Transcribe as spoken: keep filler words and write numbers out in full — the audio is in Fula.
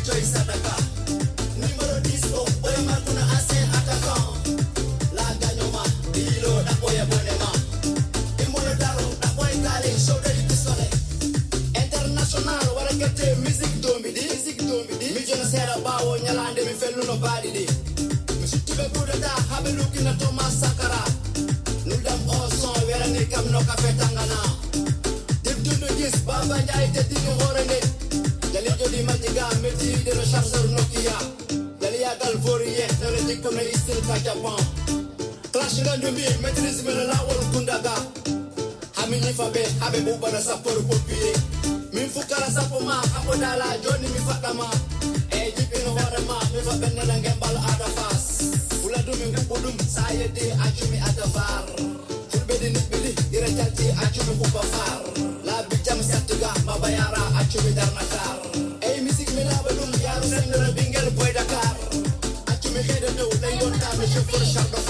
coy sadaka. Numéro dix oh, boy markuna ancien attaquant. La gagnoma, dilo da boy abonnement. Imolo daro da boy kale shoulder di pistolet. International wara kete music dombi di, music dombi di. Mi jona sera bawo nyalande mi fellu no badi di. Mi sutibe budada habe lukina Thomas Sankara. Nudam o son wera ni kam no kafetangana. Baba Ndiaye te dini horene Jali jodi majiga meti de no chargeur Nokia Jali ya gal voriye Nere jikam na istil ka Japan Clash nga njumbi maîtrise me la wol kundaga Hami nifabe habe buba na saporo popie Min fukara sapoma Apo dala joni mi fatama E jipi no horema Mi fa benne na ngembal ada fas Ula dumi ngubudum Saye di achumi ada var Fulbedi nikbili Ira jalti achumi kupa far Jam satuga mabayara achumi darnakar ay musique me la balum yaru sen na bingel boy Dakar achumi xede do lay yon ta me chauffeur chardon